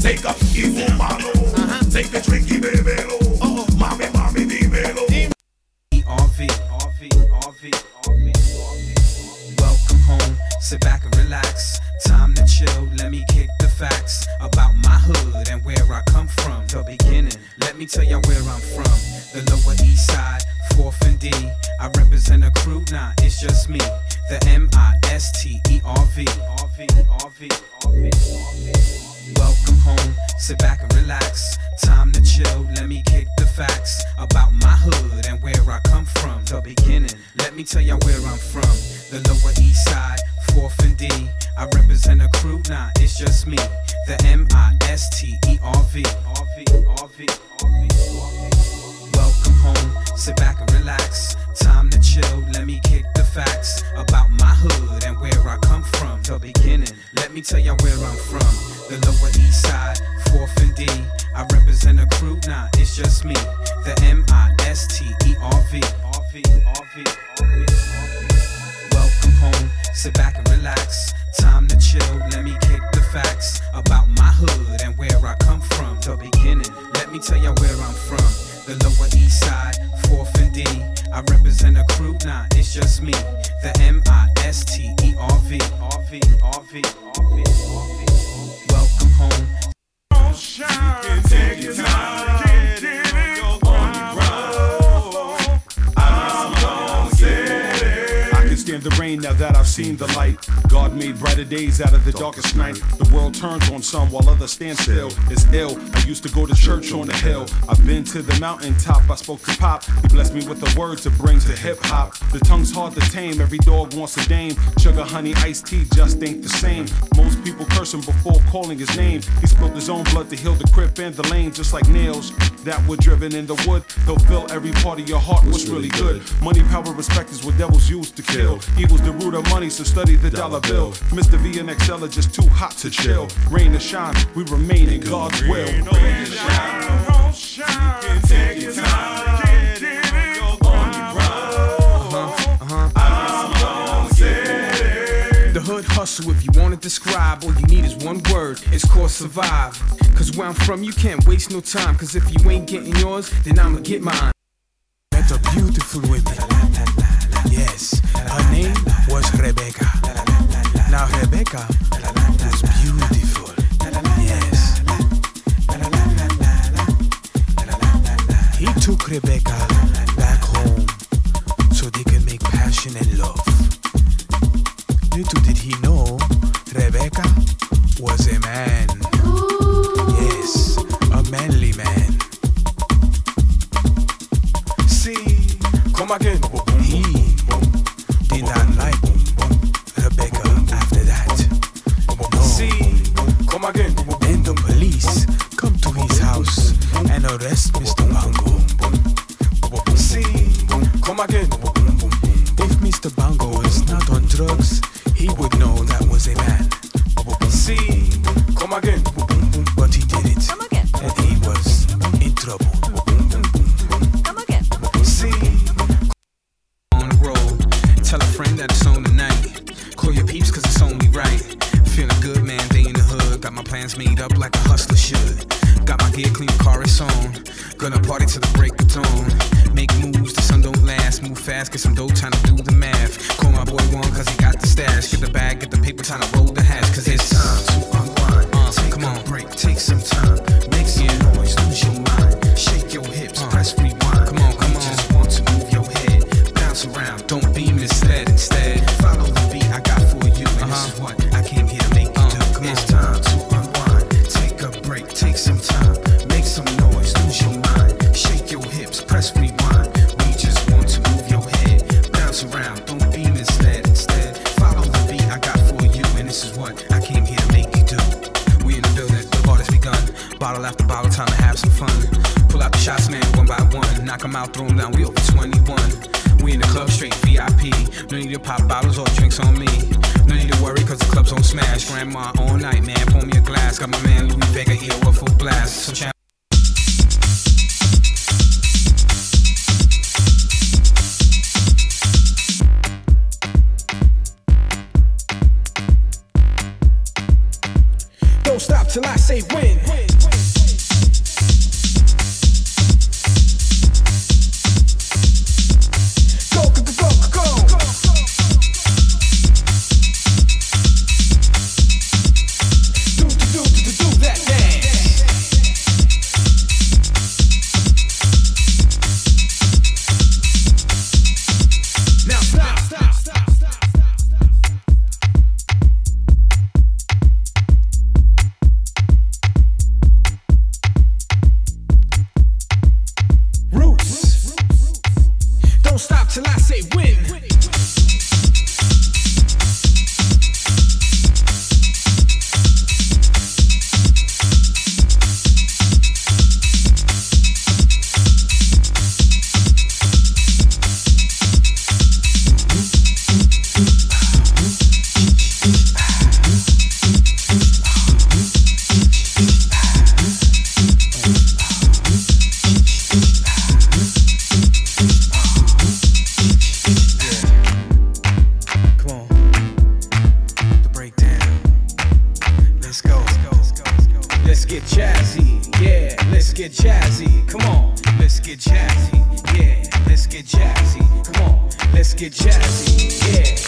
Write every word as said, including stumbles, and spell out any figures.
Take a y fumalo. Take a drink y bebelo. Mami, mami, dímelo. R V, R V, R V, R V. Welcome home, sit back and relax. Time to chill, let me kick the facts about my hood and where I come from. The beginning, let me tell ya where I'm from. The Lower East Side, fourth and D. I represent a crew, nah, it's just me. The M I S T E R V. R V, R V, R V, R V. Welcome home, sit back and relax. Time to chill, let me kick the facts about my hood and where I come from. The beginning, let me tell ya where I'm from. The Lower East Side, fourth and D. I represent a crew, nah, it's just me. The M I S T E R V. R V, R V, R V, R V. Welcome home, sit back and relax. Time to chill, let me kick the facts about my hood and where I come from. The beginning, let me tell ya where I'm from. The Lower East Side, fourth and D. I represent a crew, nah, it's just me. The M I S T E R V. R V, R V, R V, R V. Welcome home, sit back and relax. Time to chill, let me kick the facts about my hood and where I come from. The beginning, let me tell ya where I'm from. The Lower East Side, fourth and D. I represent a crew, nah, it's just me. The M I S T E R V. R V, R V, R V, R V. Welcome home. Shine, take your time, get it on the ground. I'm gonna set it. I can stand the rain now that I've seen the light. God made brighter days out of the darkest night. The world turns on some while others stand still. It's ill. I used to go to church on the hill. I've been to the mountaintop. I spoke to Pop. He blessed me with the words that brings to hip hop. The tongue's hard to tame. Every dog wants a dame. Sugar, honey, iced tea just ain't the same. Most people curse him before calling his name. He spilled his own blood to heal the crip and the lame, just like nails that were driven in the wood. They'll fill every part of your heart. What's really good? Money, power, respect is what devils use to kill. Evil's the root of money, so study the dollar bill. Mister V and X L are just too hot to chill. Rain or shine, we remain in God's will. Rain or shine, don't shine. Take your time, get it on the ground. I'm gonna set it. The hood hustle, if you want to describe, all you need is one word, it's called survive. Cause where I'm from, you can't waste no time. Cause if you ain't getting yours, then I'ma get mine. Met a beautiful woman. Yes, her name was Rebecca. Now Rebecca was beautiful. Yes. He took Rebecca back home so they can make passion and love. Little did he know, Rebecca was a man. Yes, a manly man. See, come again. He did not like Rebecca after that. No. See, come again. Then the police come to his house and arrest Mister Bango. See, come again. If Mister Bango is not on drugs, he would know that was a man. See, come again. But he did it. Come again. And he was in trouble. Come again. See, on the road, tell a friend that it's on tonight. Call your peeps cause it's only right. Feeling good, man, day in the hood. Got my plans made up like a hustler should. Got my gear clean, car is on. Gonna party till the break of dawn. Make moves, the sun don't last. Move fast, get some dough, time to do the math. Call my boy one cause he got the stash. Get the bag, get the paper, time to roll the hash. Cause it's time to unwind. Uh, take come on, break, take some time. Make some yeah. noise, lose your mind. Shake your hips, uh, press rewind. Come on, come on. Just want to move your head. Bounce around, don't be misled. Instead, follow the beat I got for you. And uh-huh. this is what I came here to make you uh, do. Come it's on. Time to unwind. Take a break, take some time. Make some noise, lose your mind. Shake your hips, press rewind. We just want to move your head. Bounce around, don't be misled. Instead, follow the beat I got for you. And this is what I came here to make you do. We in the building, the party's begun. Bottle after bottle, time to have some fun. Pull out the shots, man, one by one. Knock them out, throw them down, we over twenty-one. We in the club, straight V I P. No need to pop bottles or drinks on me. No need to worry, cause the club's on smash. Grandma all night, man, pour me a glass. Got my man Louis Vega here with full blast. So channel Don't stop till I say win. Go, go, go, go, go. Do, do, do, do, do that dance. Now stop, stop, stop, stop. Roots. Don't stop till I say win. Come on, the breakdown. Let's go. Let's get jazzy, yeah. Let's get jazzy. Come on, let's get jazzy, yeah. Let's get jazzy. Come on, let's get jazzy, yeah.